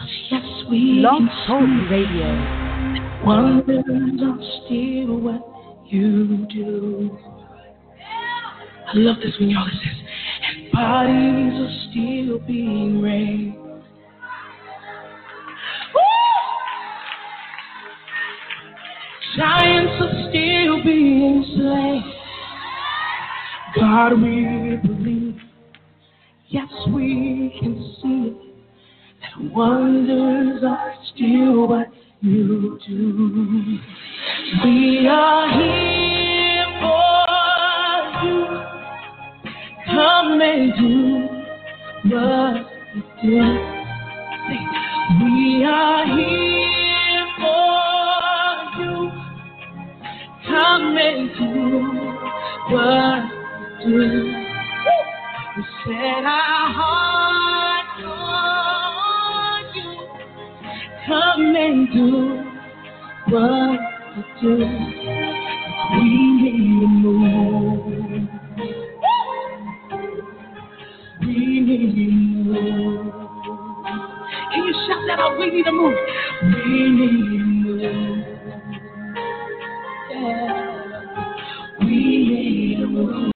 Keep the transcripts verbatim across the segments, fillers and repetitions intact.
Yes, we Blog can Talk see Radio. wonders are still what you do. I love this when y'all listen. And bodies are still being raised. Giants are still being slain. God, we believe. Yes, we can see it. That wonders are still what you do. We are here for you. Come and do what you do. We are here for you. Come and do what you do. We set our hearts on you. Come and do what you do. We need to move. We need to move. Can you shout that out? We need to move. We need to move. Yeah. We need to move.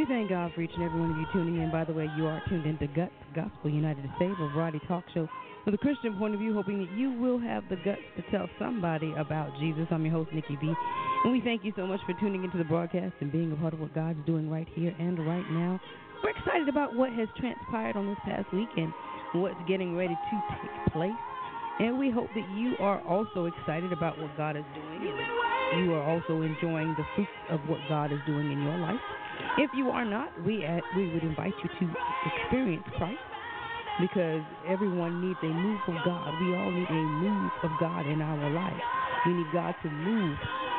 thank God for each and every one of you tuning in. By the way, you are tuned into Guts, Gospel United to Save, a variety talk show with a Christian point of view, hoping that you will have the guts to tell somebody about Jesus. I'm your host, Nikki B, and we thank you so much for tuning into the broadcast and being a part of what God's doing right here and right now. We're excited about what has transpired on this past week and what's getting ready to take place. And we hope that you are also excited about what God is doing, and you are also enjoying the fruits of what God is doing in your life. If you are not, we uh, we would invite you to experience Christ, because everyone needs a move of God. We all need a move of God in our life. We need God to move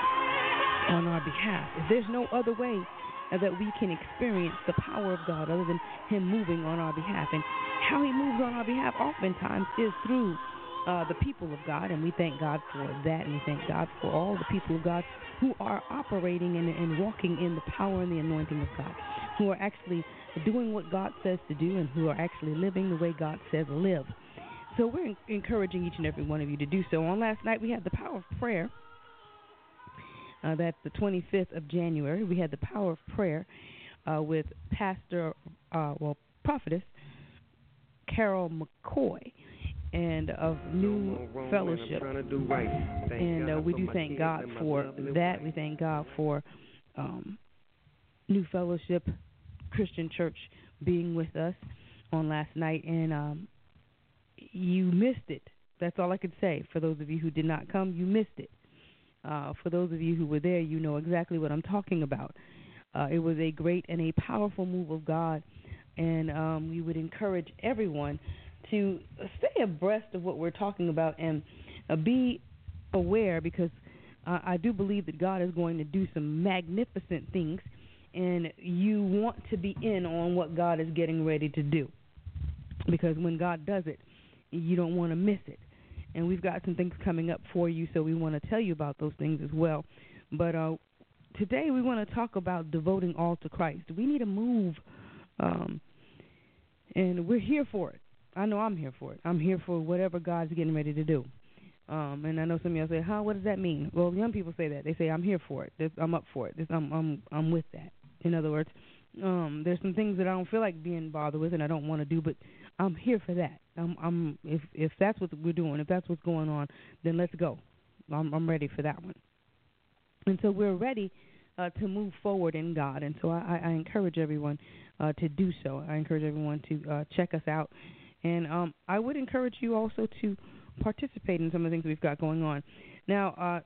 on our behalf. If there's no other way that we can experience the power of God other than Him moving on our behalf, and how He moves on our behalf oftentimes is through Uh, the people of God, and we thank God for that, and we thank God for all the people of God who are operating and, and walking in the power and the anointing of God, who are actually doing what God says to do, and who are actually living the way God says live. So we're in- encouraging each and every one of you to do so. On last night, we had the power of prayer. Uh, that's the twenty-fifth of January. We had the power of prayer uh, with Pastor, uh, well, Prophetess Carol McCoy, and of New Fellowship. And uh, we do thank God for that. We thank God for um, New Fellowship Christian Church being with us on last night. And um, you missed it. That's all I could say. For those of you who did not come, you missed it. Uh, for those of you who were there, you know exactly what I'm talking about. Uh, it was a great and a powerful move of God. And um, we would encourage everyone to stay abreast of what we're talking about, and uh, be aware, because uh, I do believe that God is going to do some magnificent things, and you want to be in on what God is getting ready to do, because when God does it, you don't want to miss it. And we've got some things coming up for you, so we want to tell you about those things as well. But uh, today we want to talk about devoting all to Christ. We need a move, um, and we're here for it. I know I'm here for it. I'm here for whatever God's getting ready to do. Um, and I know some of y'all say, "Huh? What does that mean?" Well, young people say that. They say, "I'm here for it. This, I'm up for it. This, I'm, I'm, I'm with that." In other words, um, there's some things that I don't feel like being bothered with, and I don't want to do, but I'm here for that. I'm, I'm, if, if that's what we're doing, if that's what's going on, then let's go. I'm, I'm ready for that one. And so we're ready uh, to move forward in God. And so I, I encourage everyone uh, to do so. I encourage everyone to uh, check us out. And um, I would encourage you also to participate in some of the things we've got going on. Now, uh,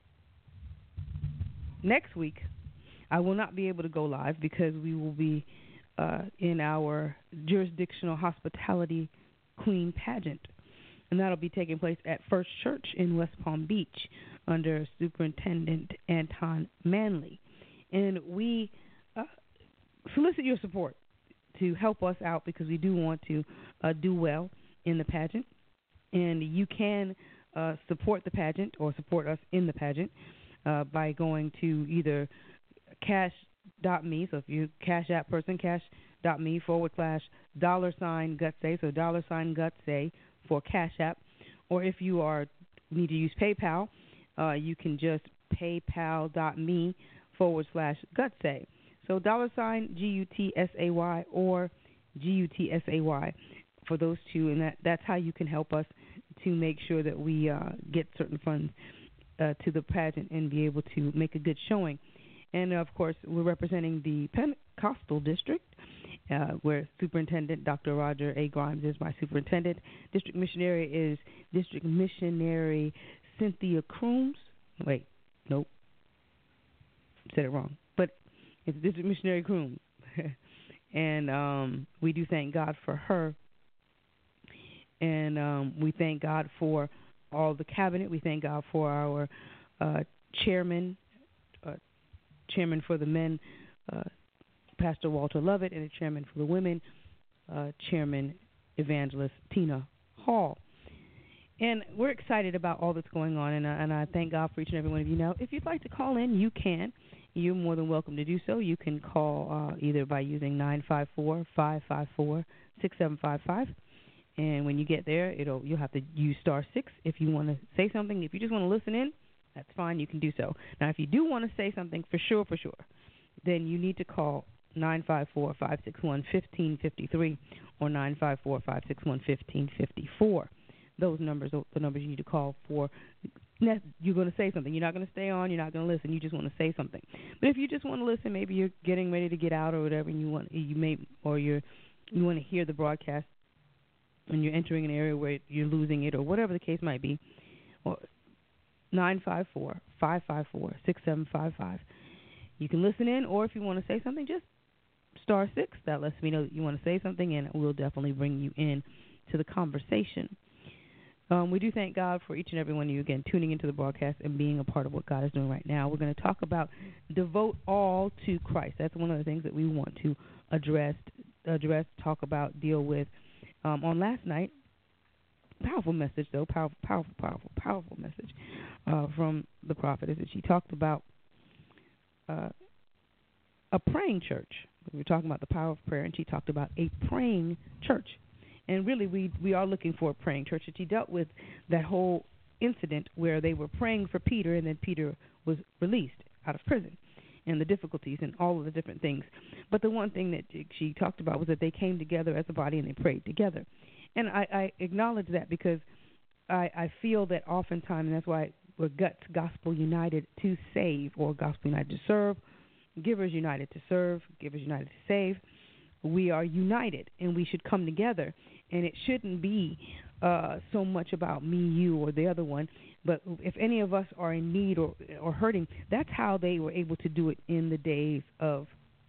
next week, I will not be able to go live because we will be uh, in our jurisdictional hospitality Queen pageant. And that will be taking place at First Church in West Palm Beach under Superintendent Anton Manley. And we uh, solicit your support to help us out, because we do want to uh, do well in the pageant. And you can uh, support the pageant or support us in the pageant uh, by going to either cash.me, so if you're a Cash App person, cash.me forward slash dollar sign Gutsay, so dollar sign Gutsay for Cash App. Or if you are need to use PayPal, uh, you can just paypal.me forward slash Gutsay. So dollar sign G U T S A Y or G U T S A Y for those two, and that, that's how you can help us to make sure that we uh, get certain funds uh, to the pageant and be able to make a good showing. And, of course, we're representing the Pentecostal District, uh, where Superintendent Doctor Roger A. Grimes is my superintendent. District Missionary is District Missionary Cynthia Crooms. Wait, nope, said it wrong. But it's District Missionary Crooms. And um, we do thank God for her. And um, we thank God for all the cabinet. We thank God for our uh, chairman, uh, chairman for the men, uh, Pastor Walter Lovett, and the chairman for the women, uh, Chairman Evangelist Tina Hall. And we're excited about all that's going on, and, uh, and I thank God for each and every one of you. Now, if you'd like to call in, you can. You're more than welcome to do so. You can call uh, either by using nine five four, five five four, six seven five five. And when you get there, it'll you'll have to use star six if you want to say something. If you just want to listen in, that's fine. You can do so. Now, if you do want to say something for sure, for sure, then you need to call nine five four, five six one, one five five three or nine five four, five six one, one five five four. Those numbers are the numbers you need to call for. You're going to say something. You're not going to stay on. You're not going to listen. You just want to say something. But if you just want to listen, maybe you're getting ready to get out or whatever, and you want you may or you're you want to hear the broadcast, and you're entering an area where you're losing it or whatever the case might be. Or nine five four, five five four, six seven five five. You can listen in, or if you want to say something, just star six. That lets me know that you want to say something, and we'll definitely bring you in to the conversation. Um, we do thank God for each and every one of you, again, tuning into the broadcast and being a part of what God is doing right now. We're going to talk about devote all to Christ. That's one of the things that we want to address, address, talk about, deal with. Um, on last night, powerful message, though, powerful, powerful, powerful, powerful message uh, from the prophetess. She talked about uh, a praying church. We were talking about the power of prayer, and she talked about a praying church. And really, we we are looking for a praying church. And she dealt with that whole incident where they were praying for Peter, and then Peter was released out of prison, and the difficulties and all of the different things. But the one thing that she talked about was that they came together as a body and they prayed together. And I, I acknowledge that because I, I feel that oftentimes, and that's why we're Guts Gospel United to Save, or Gospel United to Serve, Givers United to Serve, Givers United to Save. We are united, and we should come together. And it shouldn't be uh, so much about me, you, or the other one. But if any of us are in need or, or hurting, that's how they were able to do it in the days of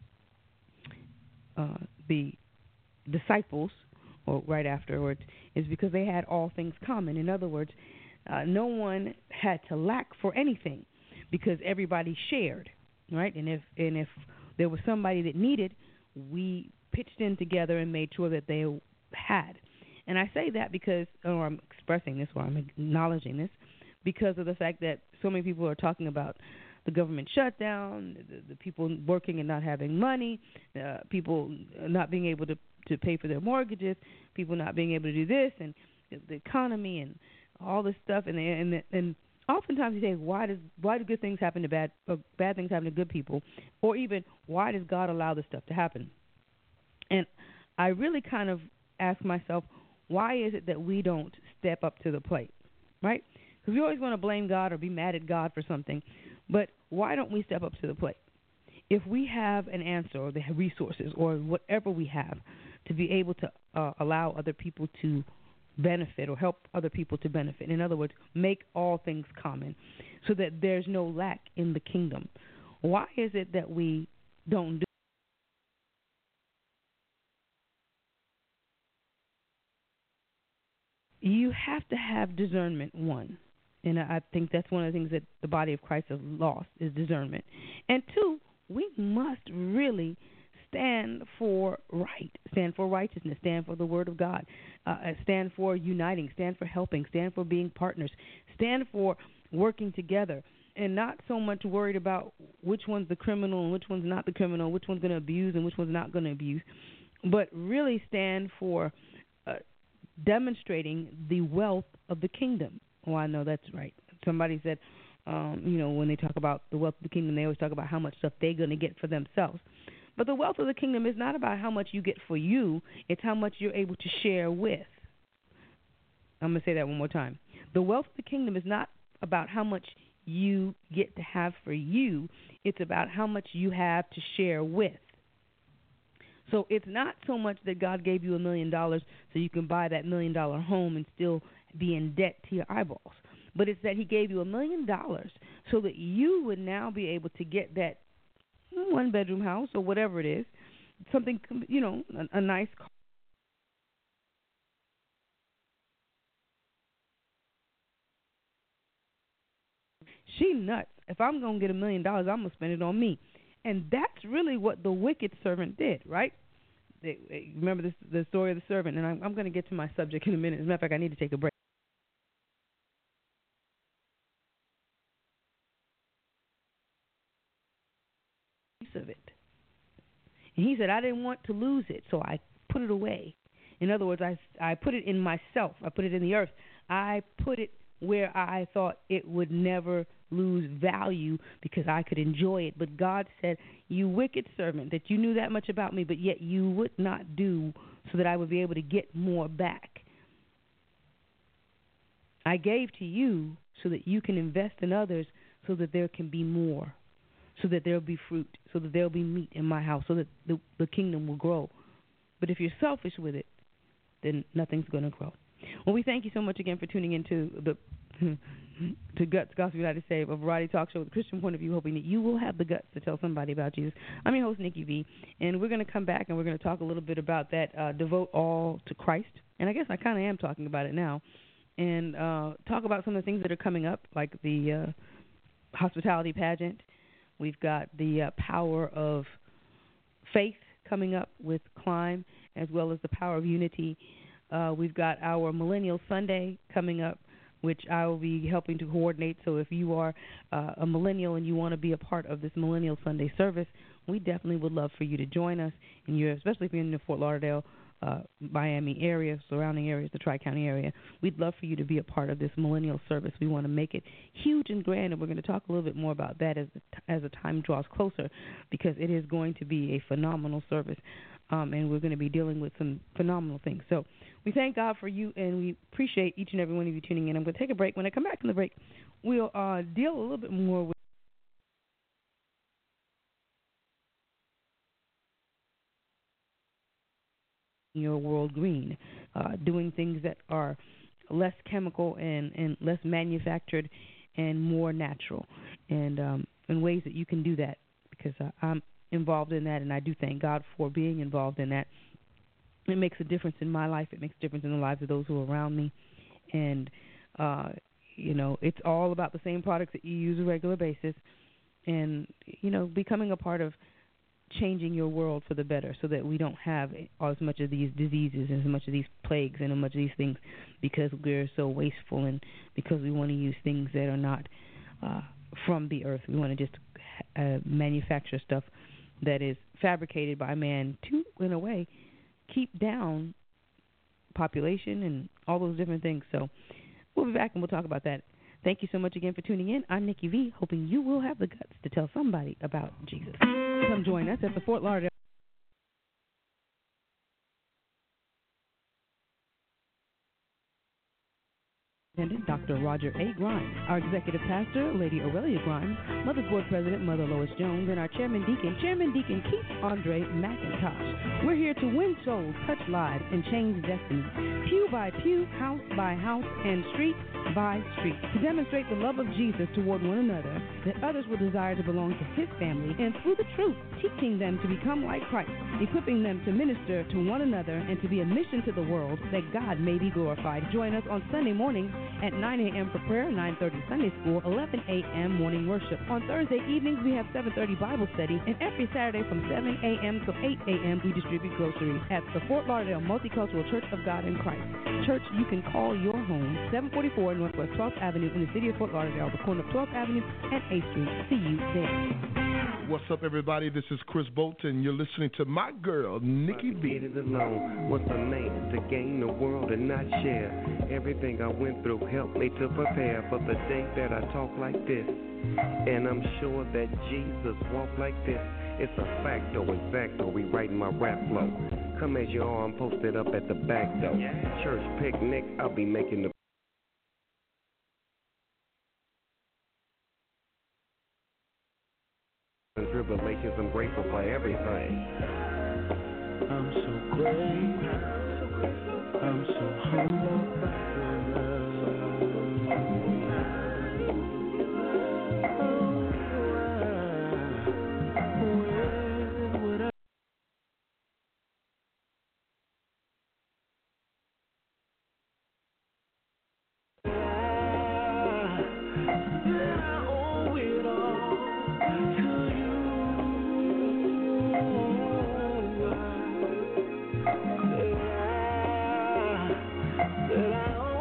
uh, the disciples, or right afterwards, is because they had all things common. In other words, uh, no one had to lack for anything because everybody shared, right? And if and if there was somebody that needed, we pitched in together and made sure that they had. And I say that because, or I'm expressing this, or I'm acknowledging this, because of the fact that so many people are talking about the government shutdown, the, the people working and not having money, uh, people not being able to, to pay for their mortgages, people not being able to do this, and the economy and all this stuff. And they, and and oftentimes you say, why does why do good things happen to bad, or bad things happen to good people, or even why does God allow this stuff to happen? And I really kind of ask myself, why is it that we don't step up to the plate, right? Because we always want to blame God or be mad at God for something, but why don't we step up to the plate? If we have an answer or the resources or whatever we have to be able to uh, allow other people to benefit or help other people to benefit, in other words, make all things common so that there's no lack in the kingdom, why is it that we don't do You have to have discernment, one. And I think that's one of the things that the body of Christ has lost is discernment. And two, we must really stand for right, stand for righteousness, stand for the word of God, uh, stand for uniting, stand for helping, stand for being partners, stand for working together, and not so much worried about which one's the criminal and which one's not the criminal, which one's going to abuse and which one's not going to abuse, but really stand for uh, demonstrating the wealth of the kingdom. Oh, I know that's right. Somebody said, um, you know, when they talk about the wealth of the kingdom, they always talk about how much stuff they're going to get for themselves. But the wealth of the kingdom is not about how much you get for you. It's how much you're able to share with. I'm going to say that one more time. The wealth of the kingdom is not about how much you get to have for you. It's about how much you have to share with. So it's not so much that God gave you a million dollars so you can buy that million dollar home and still be in debt to your eyeballs. But it's that he gave you a million dollars so that you would now be able to get that one bedroom house or whatever it is, something, you know, a, a nice car. She nuts. If I'm going to get a million dollars, I'm going to spend it on me. And that's really what the wicked servant did, right? They, remember this, the story of the servant, and I'm, I'm going to get to my subject in a minute. As a matter of fact, I need to take a break. Of it. And he said, I didn't want to lose it, so I put it away. In other words, I, I put it in myself. I put it in the earth. I put it where I thought it would never lose value because I could enjoy it. But God said, you wicked servant, that you knew that much about me, but yet you would not do so that I would be able to get more back. I gave to you so that you can invest in others so that there can be more, so that there will be fruit, so that there will be meat in my house, so that the, the kingdom will grow. But if you're selfish with it, then nothing's going to grow. Well, we thank you so much again for tuning into the to Guts Gospel United Save, a variety talk show with a Christian point of view, hoping that you will have the guts to tell somebody about Jesus. I'm your host, Nikki V, and we're going to come back and we're going to talk a little bit about that, uh, devote all to Christ. And I guess I kind of am talking about it now. And uh, talk about some of the things that are coming up, like the uh, hospitality pageant. We've got the uh, power of faith coming up with Climb, as well as the power of unity. Uh, we've got our Millennial Sunday coming up, which I will be helping to coordinate. So if you are uh, a millennial and you want to be a part of this Millennial Sunday service, we definitely would love for you to join us, and you're, especially if you're in the Fort Lauderdale, Uh, Miami area, surrounding areas, the Tri-County area. We'd love for you to be a part of this millennial service. We want to make it huge and grand, and we're going to talk a little bit more about that as the, as the time draws closer, because it is going to be a phenomenal service, um, and we're going to be dealing with some phenomenal things. So we thank God for you, and we appreciate each and every one of you tuning in. I'm going to take a break. When I come back from the break, we'll uh, deal a little bit more with your world green, uh, doing things that are less chemical and, and less manufactured and more natural, and um, in ways that you can do that, because uh, I'm involved in that, and I do thank God for being involved in that. It makes a difference in my life. It makes a difference in the lives of those who are around me, and uh, you know, it's all about the same products that you use on a regular basis, and you know, becoming a part of changing your world for the better, so that we don't have as much of these diseases and as much of these plagues and as much of these things, because we're so wasteful and because we want to use things that are not uh, from the earth. We want to just uh, manufacture stuff that is fabricated by man to, in a way, keep down population and all those different things. So we'll be back and we'll talk about that. Thank you so much again for tuning in. I'm Nikki V, hoping you will have the guts to tell somebody about Jesus. Come join us at the Fort Lauderdale Doctor Roger A. Grimes, our executive pastor, Lady Aurelia Grimes, Mother's Board President, Mother Lois Jones, and our Chairman Deacon, Chairman Deacon Keith Andre McIntosh. We're here to win souls, touch lives, and change destinies, pew by pew, house by house, and street by street, to demonstrate the love of Jesus toward one another, that others will desire to belong to his family, and through the truth, teaching them to become like Christ, equipping them to minister to one another and to be a mission to the world, that God may be glorified. Join us on Sunday mornings at nine a.m. for prayer, nine thirty Sunday school, eleven a.m. morning worship. On Thursday evenings, we have seven thirty Bible study, and every Saturday from seven a.m. to eight a.m. we distribute groceries at the Fort Lauderdale Multicultural Church of God in Christ. Church you can call your home, seven forty-four Northwest twelfth Avenue in the city of Fort Lauderdale, the corner of twelfth Avenue and eighth Street. See you there. What's up, everybody? This is Chris Bolton. You're listening to my girl, Nikki B. Get it alone. What's the name? To gain the world and not share. Everything I went through helped me to prepare for the day that I talk like this. And I'm sure that Jesus walked like this. It's a fact, though, exacto. Rewriting my rap flow. Come as you are, I'm posted up at the back, though. Church picnic, I'll be making the tribulations. I'm grateful for everything. I'm so grateful. I'm so humble. That I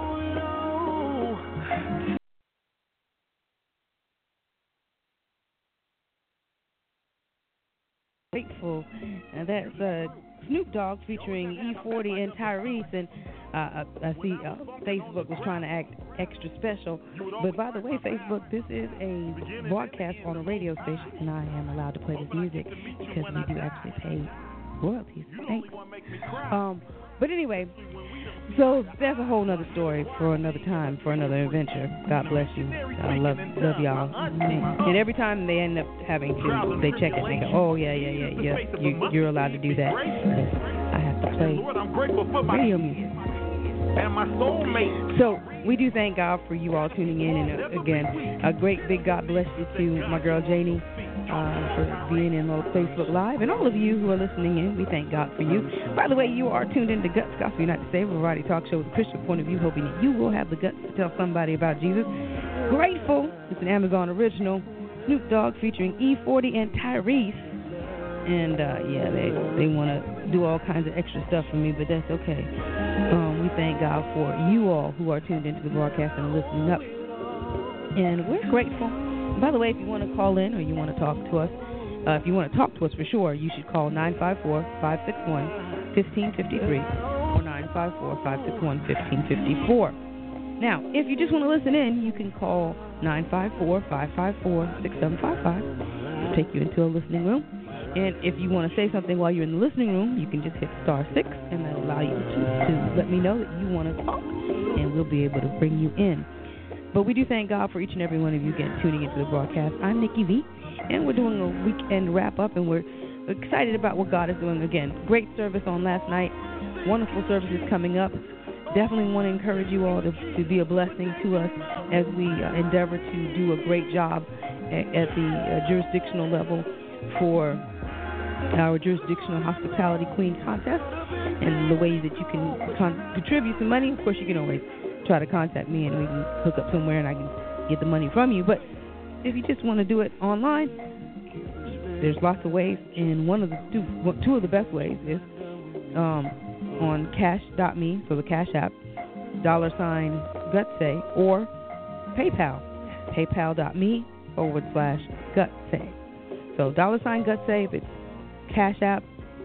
Grateful. And that's uh, Snoop Dogg featuring E forty and Tyrese. And uh, I, I see uh, Facebook was trying to act extra special. But by the way, Facebook, this is a broadcast on a radio station, and I am allowed to play this music because we do actually pay royalties. Thanks. Um, but anyway, so that's a whole other story for another time, for another adventure. God bless you. I love love y'all. And every time they end up having to, they check it. They go, oh yeah, yeah, yeah, yeah. You, you're allowed to do that. I have to play radio music. So we do thank God for you all tuning in, and uh, again, a great big God bless you to my girl Janie. Uh, for being in Facebook Live, and all of you who are listening in, we thank God for you. By the way, you are tuned in to Guts Gospel United Saved, a variety talk show with a Christian point of view, hoping that you will have the guts to tell somebody about Jesus. Grateful, it's an Amazon original, Snoop Dogg featuring E forty and Tyrese, and uh, yeah, they they want to do all kinds of extra stuff for me, but that's okay. Um, we thank God for you all who are tuned into the broadcast and listening up, and we're grateful. By the way, if you want to call in or you want to talk to us, uh, if you want to talk to us for sure, you should call nine five four, five six one, one five five three or nine five four, five six one, one five five four. Now, if you just want to listen in, you can call nine five four, five five four, six seven five five. It'll take you into a listening room. And if you want to say something while you're in the listening room, you can just hit star six, and that'll allow you to, to let me know that you want to talk, and we'll be able to bring you in. But we do thank God for each and every one of you again tuning into the broadcast. I'm Nikki V, and we're doing a weekend wrap-up, and we're excited about what God is doing again. Great service on last night. Wonderful services coming up. Definitely want to encourage you all to, to be a blessing to us as we uh, endeavor to do a great job at, at the uh, jurisdictional level for our jurisdictional hospitality queen contest, and the ways that you can con- contribute some money. Of course, you can always try to contact me and we can hook up somewhere and I can get the money from you. But if you just want to do it online, there's lots of ways, and one of the two, two of the best ways is um, on cash dot me, so the Cash App, dollar sign Gutsay, or PayPal, paypal dot me forward slash Gutsay. So dollar sign Gutsay if it's Cash App,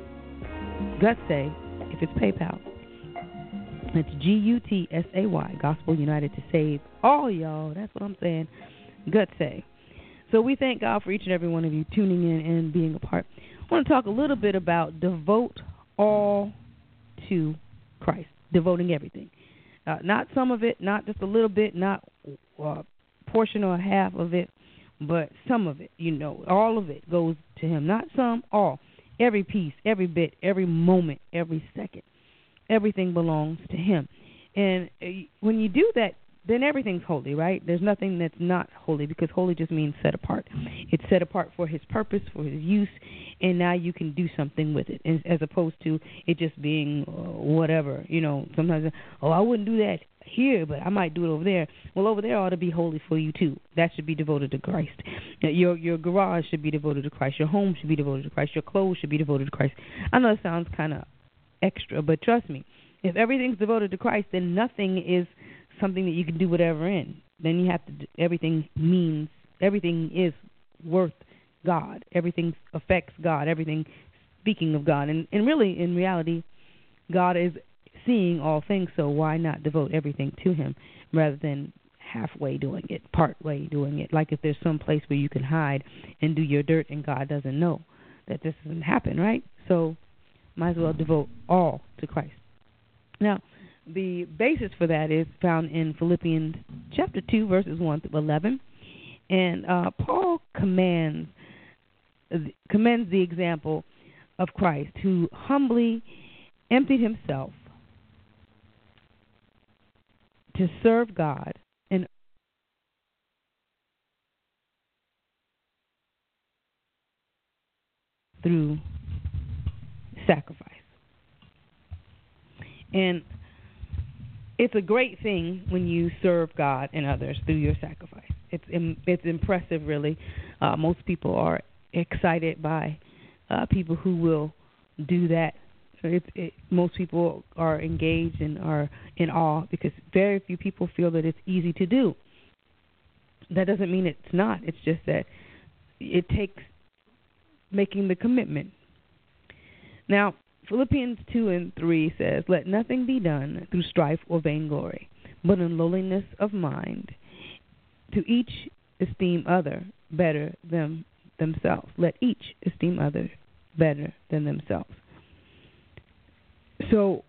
Gutsay if it's PayPal. It's G U T S A Y, Gospel United to Save all y'all. That's what I'm saying. Gutsay. So we thank God for each and every one of you tuning in and being a part. I want to talk a little bit about devote all to Christ, devoting everything. Uh, not some of it, not just a little bit, not a portion or a half of it, but some of it, you know, all of it goes to Him. Not some, all. Every piece, every bit, every moment, every second. Everything belongs to Him. And when you do that, then everything's holy, right? There's nothing that's not holy, because holy just means set apart. It's set apart for His purpose, for His use, and now you can do something with it, as opposed to it just being uh, whatever. You know, sometimes, oh, I wouldn't do that here, but I might do it over there. Well, over there ought to be holy for you too. That should be devoted to Christ. Your your garage should be devoted to Christ. Your home should be devoted to Christ. Your clothes should be devoted to Christ. I know it sounds kind of extra, but trust me, if everything's devoted to Christ, then nothing is something that you can do whatever in. Then you have to, everything means, everything is worth God. Everything affects God. Everything speaking of God. And, and really, in reality, God is seeing all things, so why not devote everything to Him rather than halfway doing it, part way doing it? Like if there's some place where you can hide and do your dirt and God doesn't know, that this doesn't happen, right? So might as well devote all to Christ. Now, the basis for that is found in Philippians chapter two, verses one through eleven. And uh, Paul commands, commends the example of Christ, who humbly emptied Himself to serve God and through sacrifice. And it's a great thing when you serve God and others through your sacrifice. It's it's impressive, really. Uh, most people are excited by uh, people who will do that. It's, it, most people are engaged and are in awe, because very few people feel that it's easy to do. That doesn't mean it's not. It's just that it takes making the commitment Now, Philippians two and three says, "Let nothing be done through strife or vainglory, but in lowliness of mind, to each esteem other better than themselves." Let each esteem other better than themselves. So,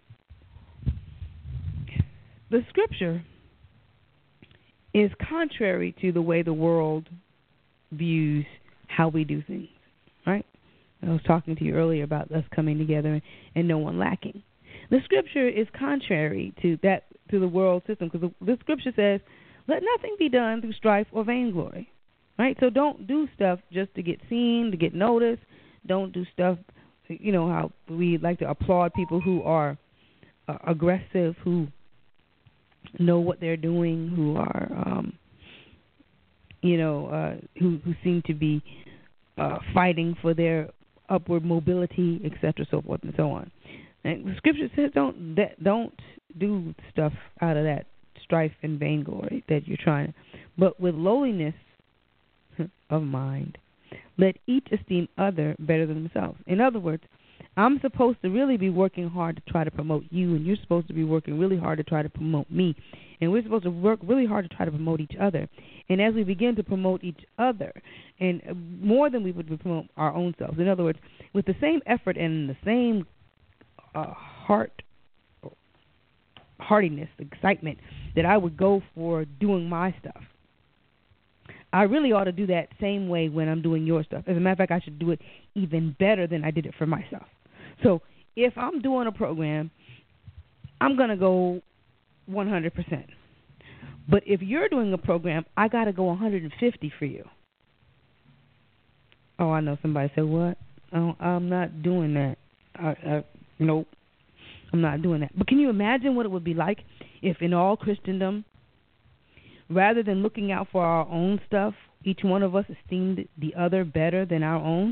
the scripture is contrary to the way the world views how we do things, right? I was talking to you earlier about us coming together and, and no one lacking. The scripture is contrary to that, to the world system, because the, the scripture says, "Let nothing be done through strife or vainglory," right? So don't do stuff just to get seen, to get noticed. Don't do stuff, you know, how we like to applaud people who are uh, aggressive, who know what they're doing, who are, um, you know, uh, who, who seem to be uh, fighting for their upward mobility, et cetera, so forth and so on. And the scripture says don't that, don't do stuff out of that strife and vainglory that you're trying, but with lowliness of mind, let each esteem other better than themselves. In other words, I'm supposed to really be working hard to try to promote you, and you're supposed to be working really hard to try to promote me. And we're supposed to work really hard to try to promote each other. And as we begin to promote each other, and more than we would promote our own selves, in other words, with the same effort and the same uh, heart, heartiness, excitement that I would go for doing my stuff, I really ought to do that same way when I'm doing your stuff. As a matter of fact, I should do it even better than I did it for myself. So if I'm doing a program, I'm going to go one hundred percent. But if you're doing a program, I got to go one hundred fifty for you. Oh, I know somebody said, what? Oh, I'm not doing that. I, I, nope, I'm not doing that. But can you imagine what it would be like if in all Christendom, rather than looking out for our own stuff, each one of us esteemed the other better than our own?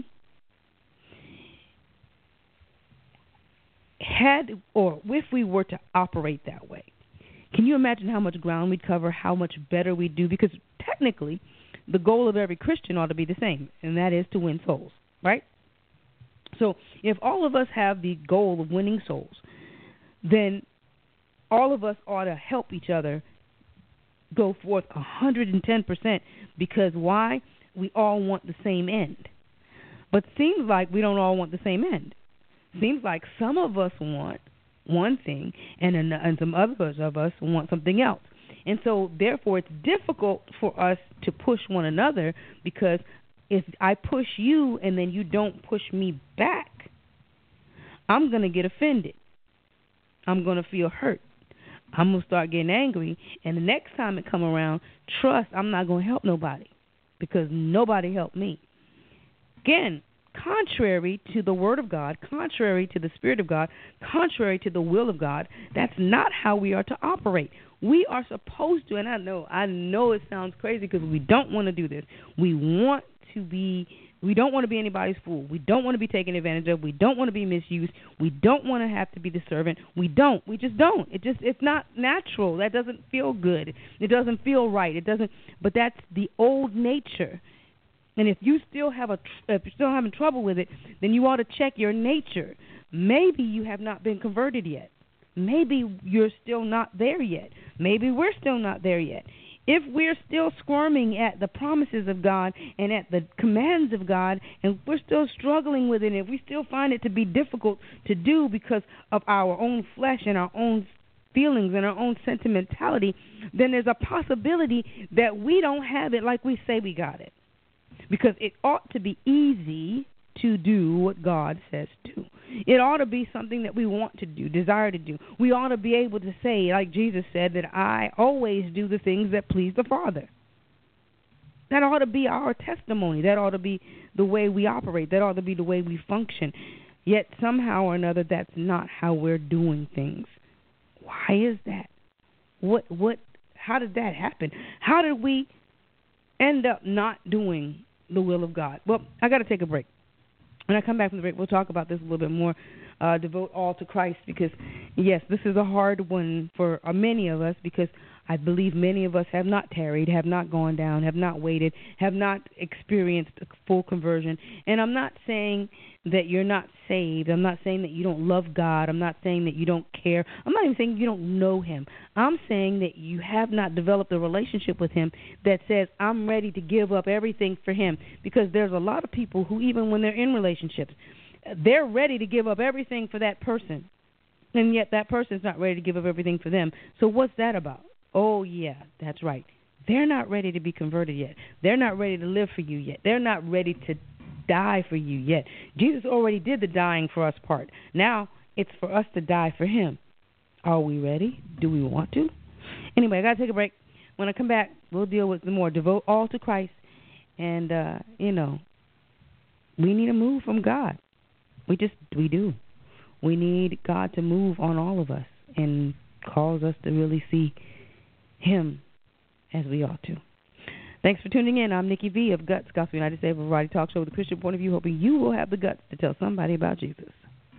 Had, or if we were to operate that way, can you imagine how much ground we'd cover, how much better we'd do? Because technically, the goal of every Christian ought to be the same, and that is to win souls, right? So if all of us have the goal of winning souls, then all of us ought to help each other go forth one hundred ten percent, because why? We all want the same end. But it seems like we don't all want the same end. Seems like some of us want one thing, and, and some others of us want something else. And so, therefore, it's difficult for us to push one another, because if I push you and then you don't push me back, I'm going to get offended. I'm going to feel hurt. I'm going to start getting angry, and the next time it come around, trust, I'm not going to help nobody, because nobody helped me. Again, contrary to the Word of God, contrary to the Spirit of God, contrary to the will of God, that's not how we are to operate. We are supposed to, and I know, I know it sounds crazy because we don't want to do this. We want to be, we don't want to be anybody's fool. We don't want to be taken advantage of. We don't want to be misused. We don't want to have to be the servant. We don't. We just don't. It just, it's not natural. That doesn't feel good. It doesn't feel right. It doesn't, but that's the old nature. And if you still have a, if you're still having trouble with it, then you ought to check your nature. Maybe you have not been converted yet. Maybe you're still not there yet. Maybe we're still not there yet. If we're still squirming at the promises of God and at the commands of God, and we're still struggling with it, and if we still find it to be difficult to do because of our own flesh and our own feelings and our own sentimentality, then there's a possibility that we don't have it like we say we got it. Because it ought to be easy to do what God says do. It ought to be something that we want to do, desire to do. We ought to be able to say, like Jesus said, that I always do the things that please the Father. That ought to be our testimony. That ought to be the way we operate. That ought to be the way we function. Yet somehow or another, that's not how we're doing things. Why is that? What? What? How did that happen? How did we end up not doing the will of God? Well, I got to take a break. When I come back from the break, we'll talk about this a little bit more. uh, devote all to Christ, because, yes, this is a hard one for uh, many of us, because I believe many of us have not tarried, have not gone down, have not waited, have not experienced full conversion. And I'm not saying that you're not saved. I'm not saying that you don't love God. I'm not saying that you don't care. I'm not even saying you don't know him. I'm saying that you have not developed a relationship with him that says, I'm ready to give up everything for him. Because there's a lot of people who, even when they're in relationships, they're ready to give up everything for that person. And yet that person's not ready to give up everything for them. So what's that about? Oh, yeah, that's right. They're not ready to be converted yet. They're not ready to live for you yet. They're not ready to die for you yet. Jesus already did the dying for us part. Now it's for us to die for him. Are we ready? Do we want to? Anyway, I got to take a break. When I come back, we'll deal with the more. Devote all to Christ. And, uh, you know, we need a move from God. We just, we do. We need God to move on all of us and cause us to really see him as we ought to. Thanks for tuning in. I'm Nikki V of Guts, Gospel United States of Variety Talk Show with a Christian point of view, hoping you will have the guts to tell somebody about Jesus.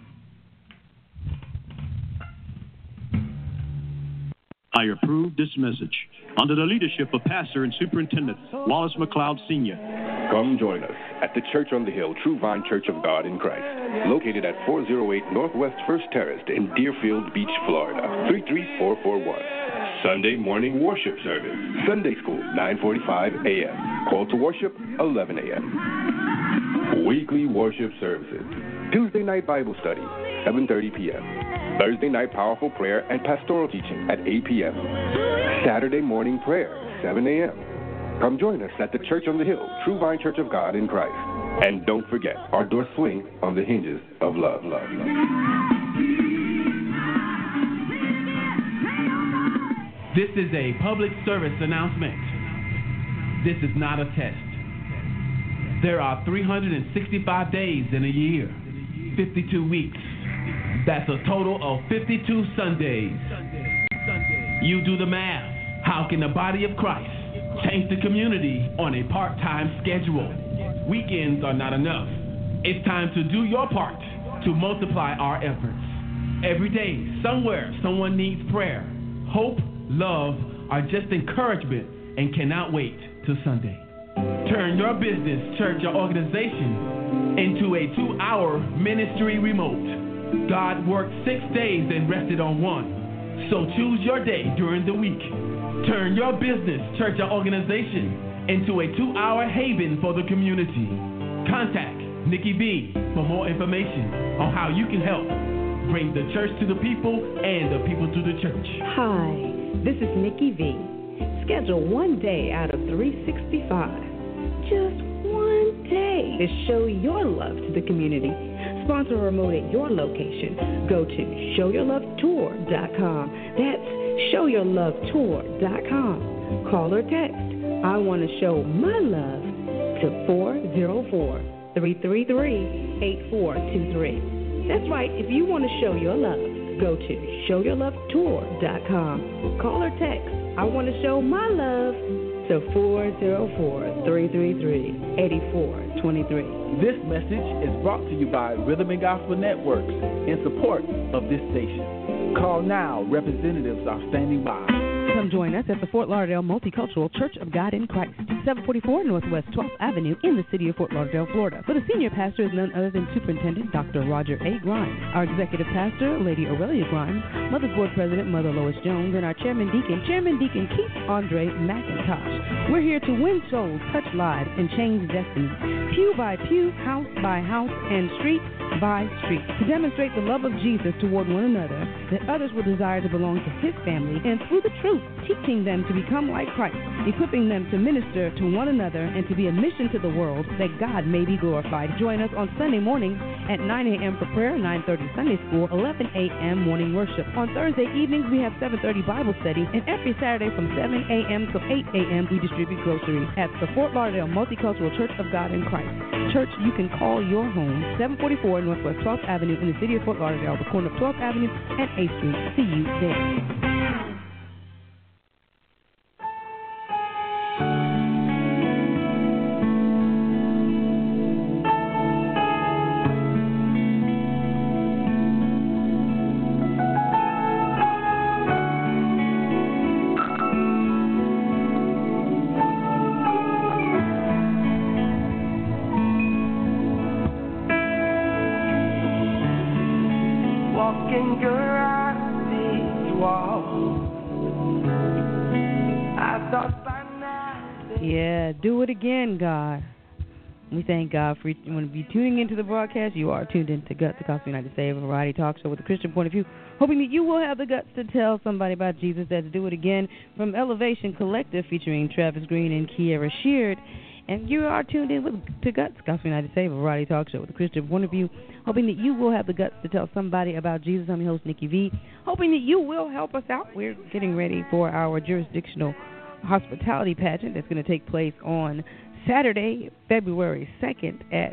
I approve this message under the leadership of Pastor and Superintendent Wallace McLeod Senior Come join us at the Church on the Hill, True Vine Church of God in Christ, located at four oh eight Northwest First Terrace in Deerfield Beach, Florida, three three four four one. Sunday morning worship service. Sunday school, nine forty-five a.m. Call to worship, eleven a.m. Weekly worship services. Tuesday night Bible study, seven thirty p.m. Thursday night powerful prayer and pastoral teaching at eight p.m. Saturday morning prayer, seven a.m. Come join us at the Church on the Hill, True Vine Church of God in Christ. And don't forget, our doors swing on the hinges of love, love, love. This is a public service announcement. This is not a test. There are three hundred sixty-five days in a year, fifty-two weeks. That's a total of fifty-two Sundays. You do the math. How can the body of Christ change the community on a part-time schedule? Weekends are not enough. It's time to do your part to multiply our efforts. Every day, somewhere, someone needs prayer, hope, love, or just encouragement, and cannot wait till Sunday. Turn your business, church, or organization into a two-hour ministry remote. God worked six days and rested on one. So choose your day during the week. Turn your business, church, or organization into a two-hour haven for the community. Contact Nikki B for more information on how you can help bring the church to the people and the people to the church. Hi, this is Nikki V. Schedule one day out of three sixty-five. Just one day to show your love to the community. Sponsor a remote at your location. Go to show your love tour dot com. That's show your love tour dot com. Call or text. I want to show my love to four oh four, three three three, eight four two three. That's right. If you want to show your love, go to show your love tour dot com. Call or text. I want to show my love to four oh four, three three three, eight four two three. This message is brought to you by Rhythm and Gospel Networks in support of this station. Call now. Representatives are standing by. Come join us at the Fort Lauderdale Multicultural Church of God in Christ, seven forty-four Northwest twelfth Avenue in the city of Fort Lauderdale, Florida. For the senior pastor is none other than Superintendent Doctor Roger A. Grimes, our executive pastor, Lady Aurelia Grimes, Mother's Board President, Mother Lois Jones, and our chairman deacon, Chairman Deacon Keith Andre McIntosh. We're here to win souls, touch lives, and change destinies, pew by pew, house by house, and street by street, to demonstrate the love of Jesus toward one another, that others will desire to belong to his family, and through the truth, teaching them to become like Christ, equipping them to minister to one another and to be a mission to the world that God may be glorified. Join us on Sunday mornings at nine a.m. for prayer, nine thirty Sunday school, eleven a.m. morning worship. On Thursday evenings, we have seven thirty Bible study, and every Saturday from seven a.m. to eight a.m. we distribute groceries at the Fort Lauderdale Multicultural Church of God in Christ. Church you can call your home, seven forty-four Northwest twelfth Avenue in the city of Fort Lauderdale, the corner of twelfth Avenue and eighth Street. See you there. walking around these walls. I thought by now. Yeah, do it again, God. We thank God for you. When you're tuning into the broadcast, you are tuned into Guts, the Gospel United Savior variety talk show with a Christian point of view, hoping that you will have the guts to tell somebody about Jesus. That's Do It Again from Elevation Collective featuring Travis Green and Kiera Sheard. And you are tuned in with, to Guts, Gospel United Savior variety talk show with a Christian point of view, hoping that you will have the guts to tell somebody about Jesus. I'm your host, Nikki V, hoping that you will help us out. We're getting ready for our jurisdictional hospitality pageant that's going to take place on Saturday, February second at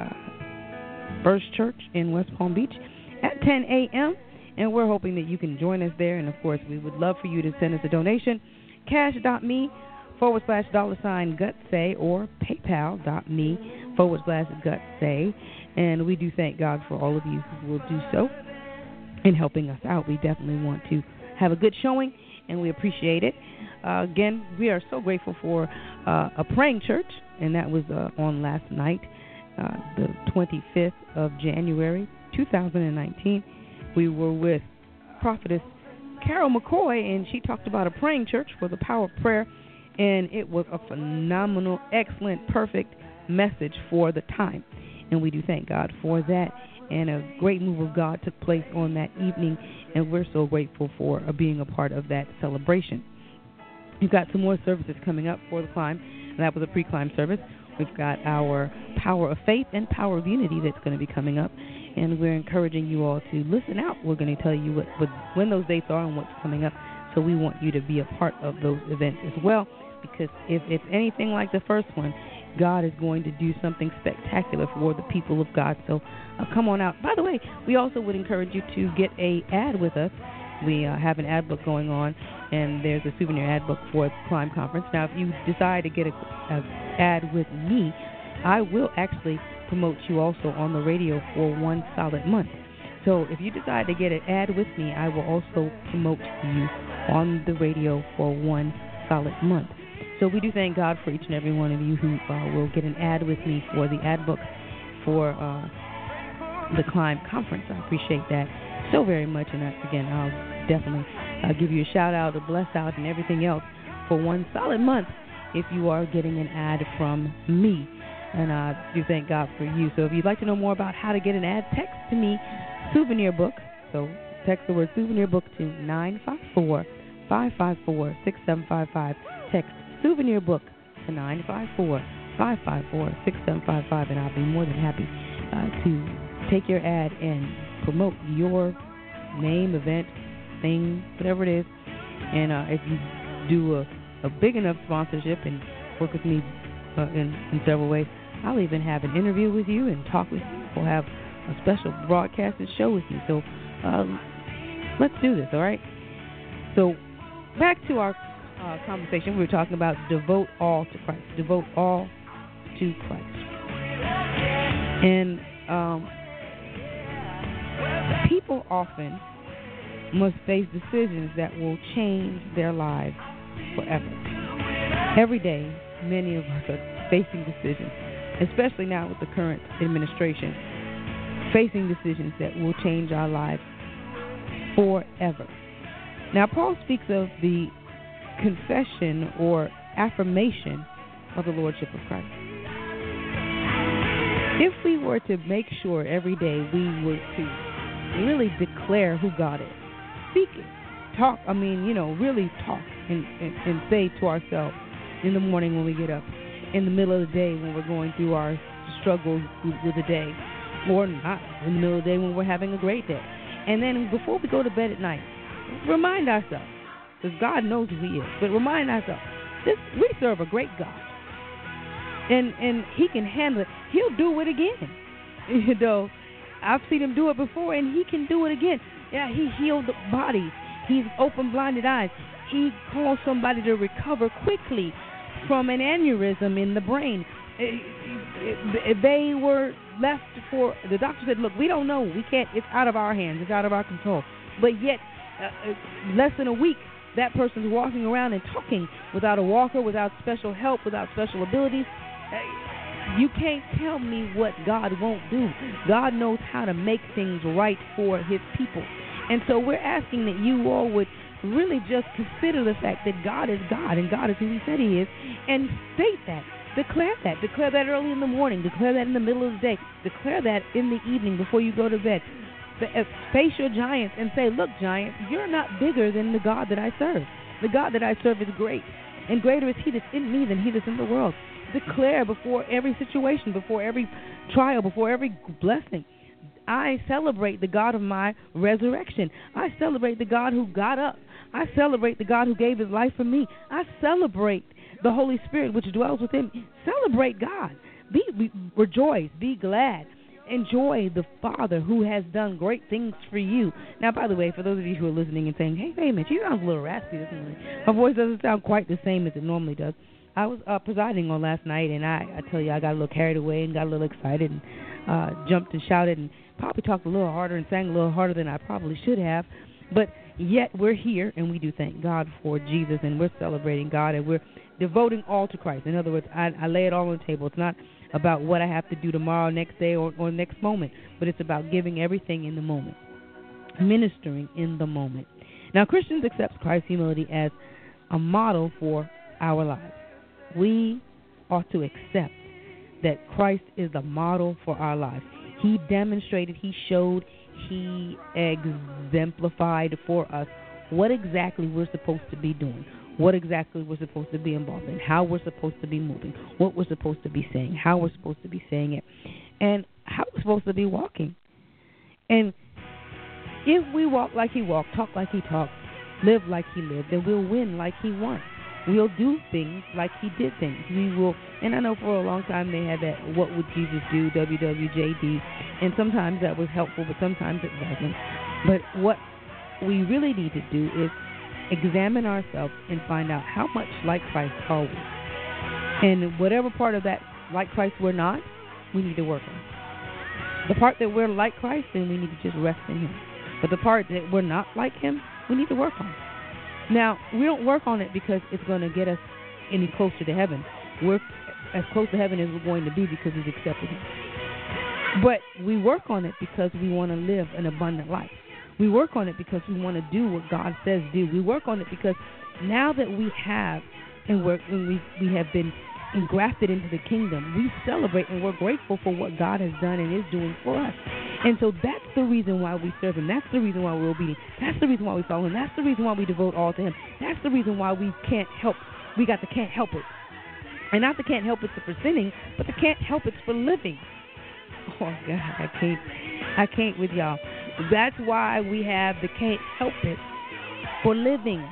uh, First Church in West Palm Beach at ten a.m. And we're hoping that you can join us there. And, of course, we would love for you to send us a donation. Cash.me forward slash dollar sign gutsay or PayPal.me forward slash gutsay. And we do thank God for all of you who will do so in helping us out. We definitely want to have a good showing, and we appreciate it. Uh, again, we are so grateful for uh, a praying church, and that was uh, on last night, uh, the twenty-fifth of January, two thousand nineteen. We were with prophetess Carol McCoy, and she talked about a praying church for the power of prayer, and it was a phenomenal, excellent, perfect message for the time, and we do thank God for that. And a great move of God took place on that evening, and we're so grateful for uh, being a part of that celebration. We've got some more services coming up for the climb, and that was a pre-climb service. We've got our Power of Faith and Power of Unity that's going to be coming up, and we're encouraging you all to listen out. We're going to tell you what, what, when those dates are and what's coming up, so we want you to be a part of those events as well, because if it's anything like the first one, God is going to do something spectacular for the people of God. So uh, come on out. By the way, we also would encourage you to get a ad with us. We uh, have an ad book going on, and there's a souvenir ad book for the Climb Conference. Now, if you decide to get an ad with me, I will actually promote you also on the radio for one solid month. So if you decide to get an ad with me, I will also promote you on the radio for one solid month. So we do thank God for each and every one of you who uh, will get an ad with me for the ad book for uh, the Climb Conference. I appreciate that so very much, and that, again, I'll definitely uh, give you a shout-out, a bless-out, and everything else for one solid month if you are getting an ad from me. And I uh, do thank God for you. So if you'd like to know more about how to get an ad, text to me Souvenir Book. So text the word Souvenir Book to nine five four, five five four, six seven five five. Text Souvenir Book to nine five four, five five four, six seven five five, and I'll be more than happy uh, to take your ad and promote your name, event, thing, whatever it is. And uh, if you do a, a big enough sponsorship and work with me uh, in, in several ways, I'll even have an interview with you and talk with you. We'll have a special broadcasted show with you. So um, let's do this, all right? So back to our uh, conversation. We were talking about devote all to Christ. Devote all to Christ. And um, people often must face decisions that will change their lives forever. Every day, many of us are facing decisions, especially now with the current administration, facing decisions that will change our lives forever. Now, Paul speaks of the confession or affirmation of the Lordship of Christ. If we were to make sure every day we were to really declare who God is, speak it, talk, I mean, you know, really talk and, and, and say to ourselves in the morning when we get up, in the middle of the day when we're going through our struggles with the day, or not in the middle of the day when we're having a great day. And then before we go to bed at night, remind ourselves, because God knows who He is, but remind ourselves, this, we serve a great God. And and He can handle it. He'll do it again. You know, I've seen Him do it before, and He can do it again. Yeah, He healed bodies. He's opened blinded eyes. He caused somebody to recover quickly from an aneurysm in the brain. They were left for, the doctor said, look, we don't know. We can't, it's out of our hands. It's out of our control. But yet, uh, less than a week, that person's walking around and talking without a walker, without special help, without special abilities. You can't tell me what God won't do. God knows how to make things right for his people. And so we're asking that you all would really just consider the fact that God is God and God is who he said he is, and state that. Declare that. Declare that early in the morning. Declare that in the middle of the day. Declare that in the evening before you go to bed. Face your giants and say, look, giant, you're not bigger than the God that I serve. The God that I serve is great, and greater is he that's in me than he that's in the world. Declare before every situation, before every trial, before every blessing. I celebrate the God of my resurrection. I celebrate the God who got up. I celebrate the God who gave his life for me. I celebrate the Holy Spirit which dwells within me. Celebrate God. Be, be rejoice. Be glad. Enjoy the Father who has done great things for you. Now, by the way, for those of you who are listening and saying, hey, wait a minute, she sounds a little raspy this morning. Her voice doesn't sound quite the same as it normally does. I was uh, presiding on last night, and I, I tell you, I got a little carried away and got a little excited and uh, jumped and shouted and probably talked a little harder and sang a little harder than I probably should have. But yet we're here, and we do thank God for Jesus, and we're celebrating God, and we're devoting all to Christ. In other words, I, I lay it all on the table. It's not about what I have to do tomorrow, next day, or, or next moment, but it's about giving everything in the moment, ministering in the moment. Now, Christians accept Christ's humility as a model for our lives. We ought to accept that Christ is the model for our lives. He demonstrated, he showed, he exemplified for us what exactly we're supposed to be doing, what exactly we're supposed to be involved in, how we're supposed to be moving, what we're supposed to be saying, how we're supposed to be saying it, and how we're supposed to be walking. And if we walk like he walked, talk like he talked, live like he lived, then we'll win like he won. We'll do things like he did things. We will, and I know for a long time they had that What Would Jesus Do, W W J D, and sometimes that was helpful, but sometimes it wasn't. But what we really need to do is examine ourselves and find out how much like Christ are we. And whatever part of that like Christ we're not, we need to work on. The part that we're like Christ, then we need to just rest in him. But the part that we're not like him, we need to work on. Now, we don't work on it because it's going to get us any closer to heaven. We're as close to heaven as we're going to be because we've accepted him. But we work on it because we want to live an abundant life. We work on it because we want to do what God says do. We work on it because now that we have and we're, when we, we have been engrafted into the kingdom, we celebrate and we're grateful for what God has done and is doing for us. And so that's the reason why we serve him. That's the reason why we're obedient. That's the reason why we follow him. That's the reason why we devote all to him. That's the reason why we can't help. We got the can't help it. And not the can't help it for sinning, but the can't help it for living. Oh, God, I can't. I can't with y'all. That's why we have the can't help it for living.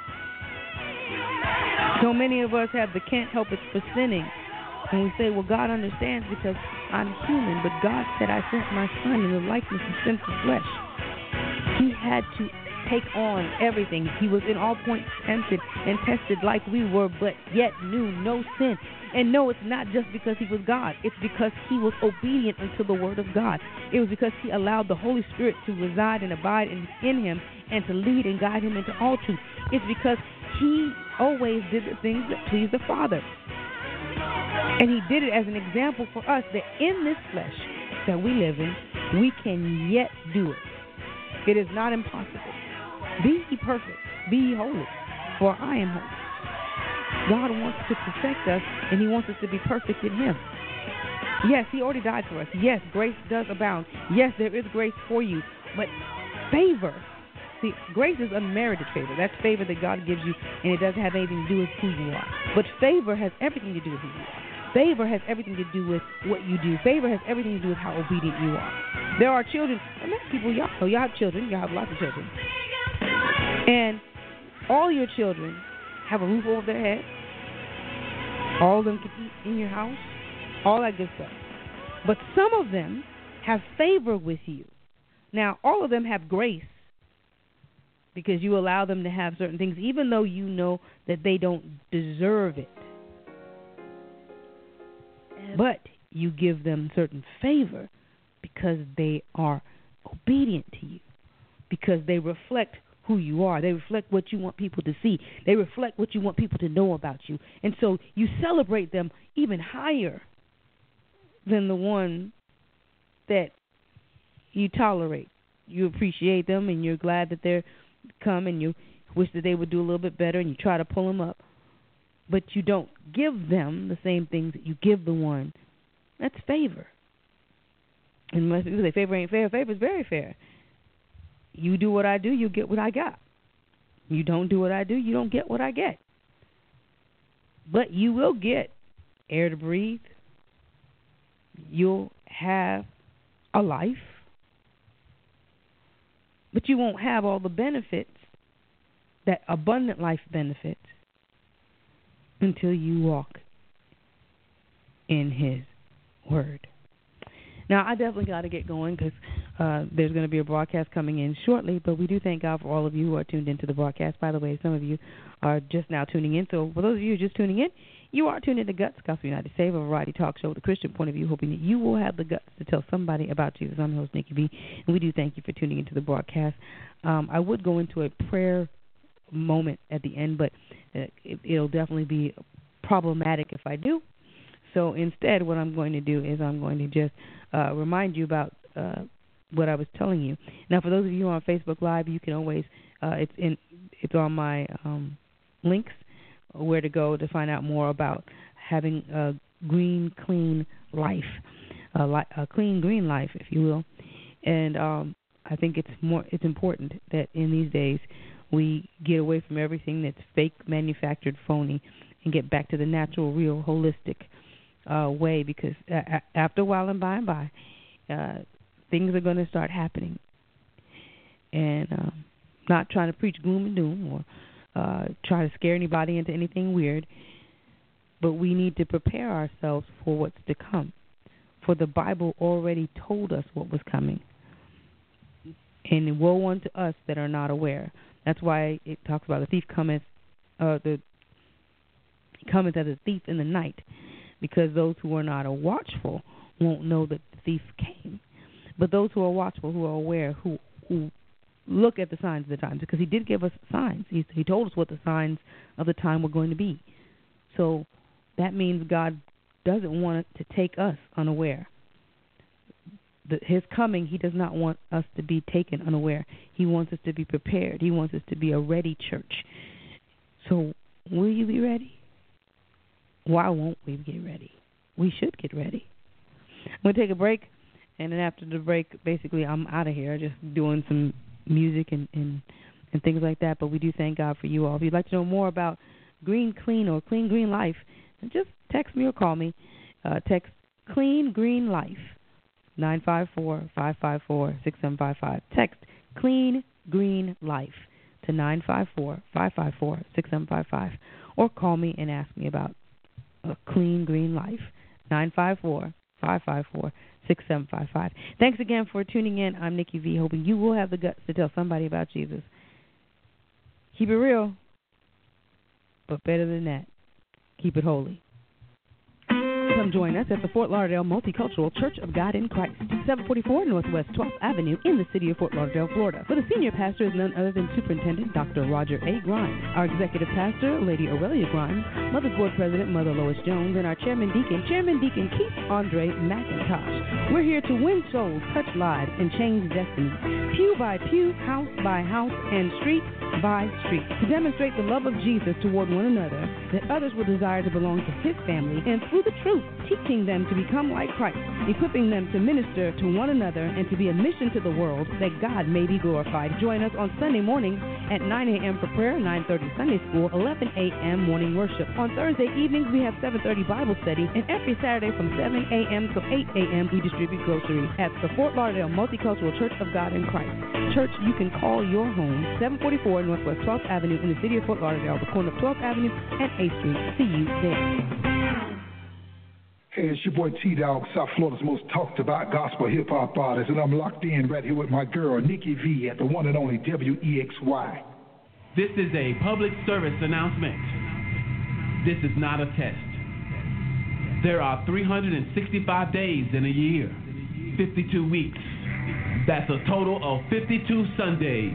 So many of us have the can't help it for sinning. And we say, well, God understands because I'm human. But God said, I sent my son in the likeness of sinful flesh. He had to take on everything. He was in all points tempted and tested like we were, but yet knew no sin. And no, it's not just because he was God. It's because he was obedient unto the word of God. It was because he allowed the Holy Spirit to reside and abide in, in him and to lead and guide him into all truth. It's because he always did the things that pleased the Father. And he did it as an example for us that in this flesh that we live in, we can yet do it. It is not impossible. Be ye perfect, be ye holy, for I am holy. God wants to perfect us, and he wants us to be perfect in him. Yes, he already died for us. Yes, grace does abound. Yes, there is grace for you. But favor, see, grace is unmerited favor. That's favor that God gives you, and it doesn't have anything to do with who you are. But favor has everything to do with who you are. Favor has everything to do with what you do. Favor has everything to do with how obedient you are. There are children, and many people, y'all know, y'all have children, y'all have lots of children. And all your children have a roof over their head. All of them can eat in your house. All that good stuff. But some of them have favor with you. Now, all of them have grace because you allow them to have certain things, even though you know that they don't deserve it. But you give them certain favor because they are obedient to you, because they reflect who you are. They reflect what you want people to see. They reflect what you want people to know about you. And so you celebrate them even higher than the one that you tolerate. You appreciate them, and you're glad that they're come, and you wish that they would do a little bit better, and you try to pull them up. But you don't give them the same things that you give the one. That's favor. And most people say favor ain't fair. Favor is very fair. You do what I do, you get what I got. You don't do what I do, you don't get what I get. But you will get air to breathe. You'll have a life. But you won't have all the benefits, that abundant life benefits, until you walk in His Word. Now, I definitely got to get going because uh, there's going to be a broadcast coming in shortly, but we do thank God for all of you who are tuned into the broadcast. By the way, some of you are just now tuning in, so for those of you who are just tuning in, you are tuned into Guts, Gospel United Save, a variety talk show with a Christian point of view, hoping that you will have the guts to tell somebody about Jesus. I'm your host, Nikki B, and we do thank you for tuning into the broadcast. Um, I would go into a prayer moment at the end, but uh, it, it'll definitely be problematic if I do. So instead, what I'm going to do is I'm going to just uh, remind you about uh, what I was telling you. Now, for those of you on Facebook Live, you can always uh, it's in it's on my um, links where to go to find out more about having a green, clean life, a, li- a clean, green life, if you will. And um, I think it's more it's important that in these days we get away from everything that's fake, manufactured, phony, and get back to the natural, real, holistic Uh, way, because uh, after a while and by and by, uh, things are going to start happening. And um, not trying to preach gloom and doom or uh, try to scare anybody into anything weird, but we need to prepare ourselves for what's to come. For the Bible already told us what was coming. And woe unto us that are not aware. That's why it talks about the thief cometh, uh, the cometh as a thief in the night. Because those who are not watchful won't know that the thief came. But those who are watchful, who are aware, who, who look at the signs of the times, because He did give us signs. He, he told us what the signs of the time were going to be. So that means God doesn't want to take us unaware. The, his coming, He does not want us to be taken unaware. He wants us to be prepared. He wants us to be a ready church. So will you be ready? Why won't we get ready? We should get ready. I'm going to take a break, and then after the break, basically, I'm out of here, just doing some music and, and, and things like that. But we do thank God for you all. If you'd like to know more about Green Clean or Clean Green Life, just text me or call me. Uh, text Clean Green Life, nine five four, five five four, six seven five five. Text Clean Green Life to nine five four, five five four, six seven five five. Or call me and ask me about a Clean Green Life, nine five four, five five four, six seven five five. Thanks again for tuning in. I'm Nikki V, hoping you will have the guts to tell somebody about Jesus. Keep it real, but better than that, keep it holy. Come join us at the Fort Lauderdale Multicultural Church of God in Christ, seven forty-four Northwest twelfth Avenue in the city of Fort Lauderdale, Florida. For the senior pastor is none other than Superintendent Doctor Roger A. Grimes, our executive pastor, Lady Aurelia Grimes, Mother's Board President, Mother Lois Jones, and our chairman deacon, Chairman Deacon Keith Andre McIntosh. We're here to win souls, touch lives, and change destinies, pew by pew, house by house, and street by street, to demonstrate the love of Jesus toward one another, that others will desire to belong to His family, and through the truth, teaching them to become like Christ, equipping them to minister to one another and to be a mission to the world, that God may be glorified. Join us on Sunday mornings at nine a.m. for prayer, nine thirty Sunday school, eleven a.m. morning worship. On Thursday evenings, we have seven thirty Bible study, and every Saturday from seven a.m. to eight a.m. we distribute groceries at the Fort Lauderdale Multicultural Church of God in Christ. Church you can call your home, seven forty-four Northwest twelfth Avenue in the city of Fort Lauderdale, the corner of twelfth Avenue and eighth Street. See you there. Hey, it's your boy T-Dog, South Florida's most talked about gospel hip-hop artist, and I'm locked in right here with my girl, Nikki V, at the one and only W E X Y. This is a public service announcement. This is not a test. There are three hundred sixty-five days in a year, fifty-two weeks. That's a total of fifty-two Sundays.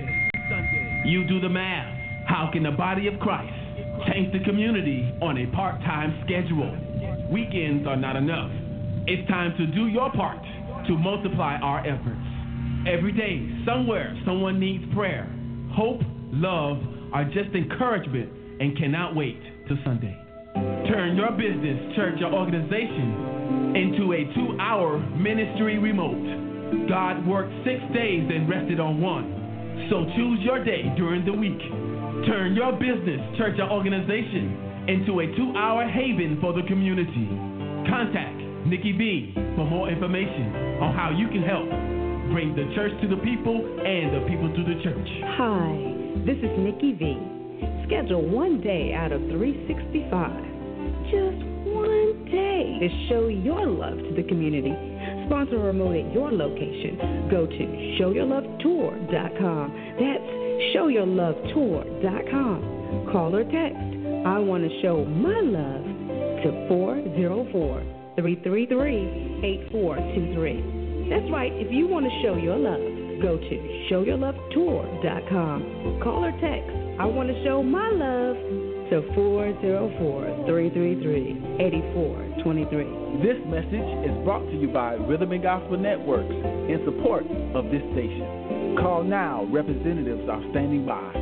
You do the math. How can the body of Christ change the community on a part-time schedule? Weekends are not enough. It's time to do your part to multiply our efforts. Every day, somewhere, someone needs prayer, hope, love, or just encouragement and cannot wait till Sunday. Turn your business, church, or organization into a two-hour ministry remote. God worked six days and rested on one. So choose your day during the week. Turn your business, church, or organization into a two-hour haven for the community. Contact Nikki V for more information on how you can help bring the church to the people and the people to the church. Hi, this is Nikki V. Schedule one day out of three sixty-five. Just one day to show your love to the community. Sponsor a remote at your location. Go to show your love tour dot com. That's show your love tour dot com. Call or text, I want to show my love, to four oh four, three three three, eight four two three. That's right, if you want to show your love, go to show your love tour dot com. Call or text, I want to show my love, to four oh four, three three three, eight four two three. This message is brought to you by Rhythm and Gospel Networks in support of this station. Call now, representatives are standing by.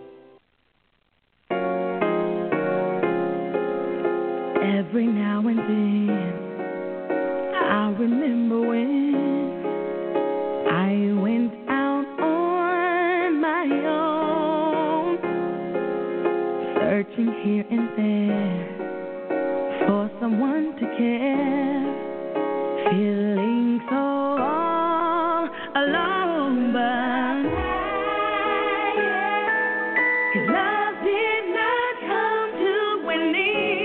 Every now and then, I remember when I went out on my own, searching here and there for someone to care, feeling so all alone, but His love did not come to an end.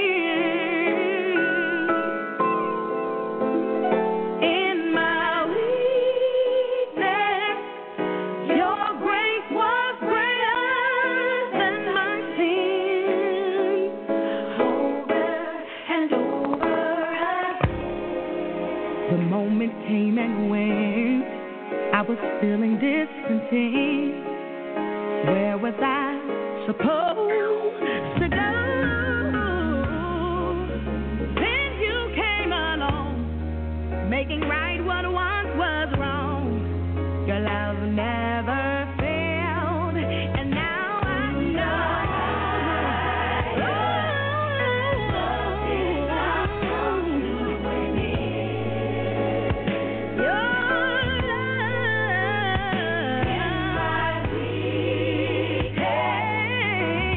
In my weakness, Your grace was greater than my sin. Over and over again, the moment came and went. I was feeling discontent. Where was I supposed to go? Then You came along, making right what once was wrong. Your love never failed, and now I know. Your love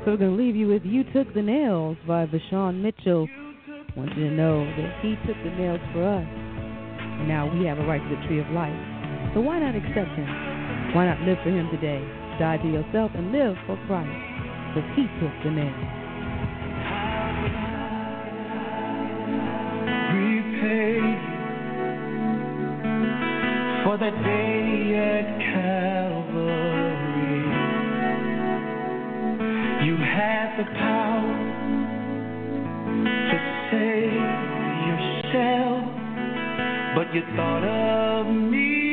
So we're going to leave you with You Took the Nails by Vashawn Mitchell. I want you to know that he took the nails for us. And now we have a right to the tree of life. So why not accept him? Why not live for him today? Die to yourself and live for Christ. Because he took the nails. Repay for that day at Calvary. You had the power to save yourself, but you thought of me.